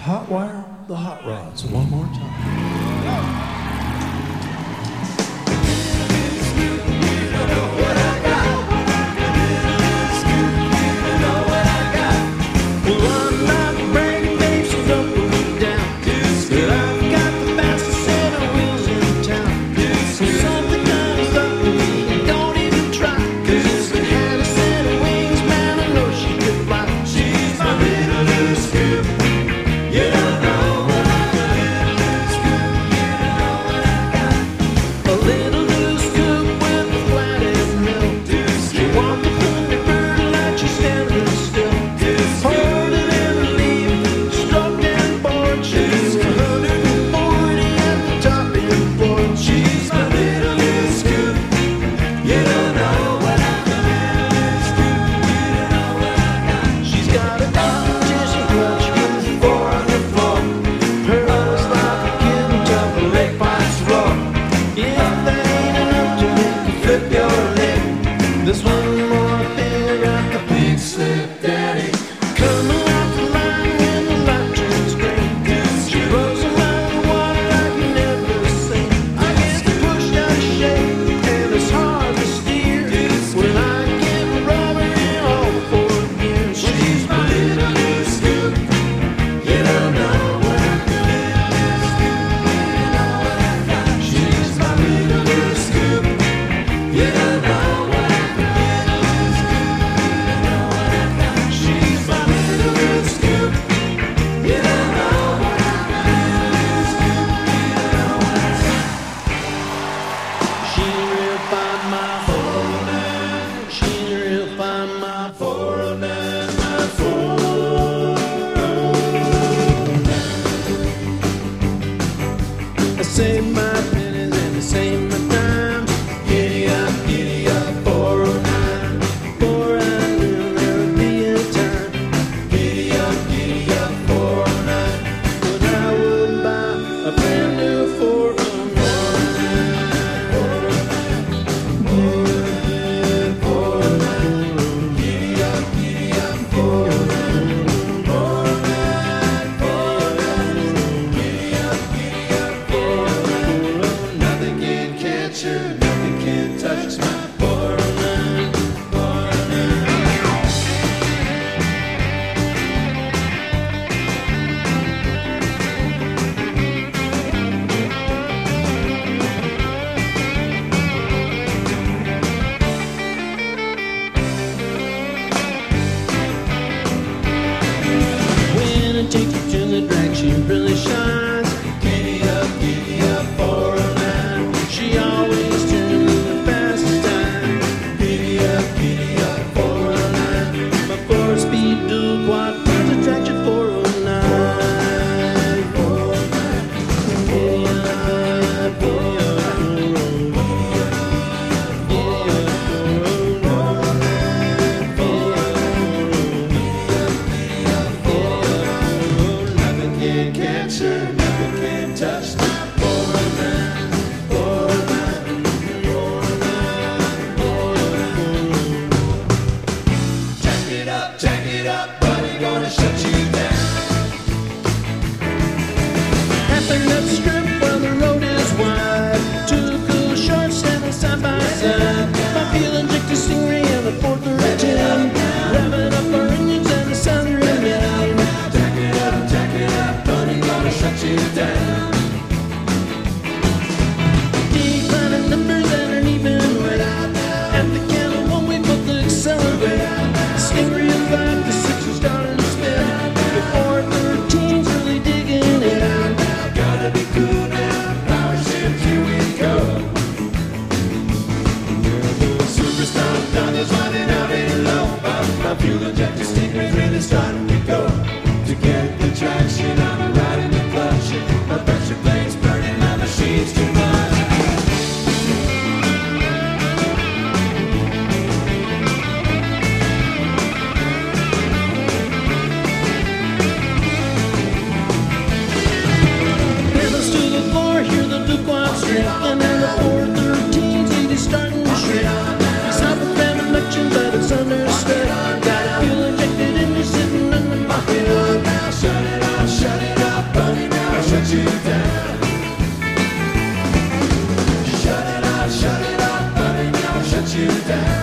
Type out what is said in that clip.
Hot Wire, the Hot Rods, one more time. This one more thing, I got the big slip daddy coming off the line when the light turns green. She rose around the water like you never seen. I get pushed out of shape and it's hard to steer when I get rubber in all four gears. She's my little blue scoop. You don't know what I got. She's my little blue scoop. You don't know. I save my pennies and I save my dimes. Giddy up, 409. For I knew there would be a time. Giddy up, 409. But I would buy a brand new 409. Giddy up, 409. Nothing can touch my 409, 409. When I take you to the drag, she really shines. Giddy up, 409. She always turns me the fastest time. Giddy up, 409. My 4-speed dual quad turns a traction 409. 409. Giddy up, 409. Nothing can catch her, nothing can touch my 409. 409. Jack it up, buddy, gonna shut you down. Halfing up the strip while the road is wide. Two cool shorts standing side by side. My fuel injector Stingray and the 413. Revving up our engines and the sound remains. Jack it up, buddy, gonna shut you down.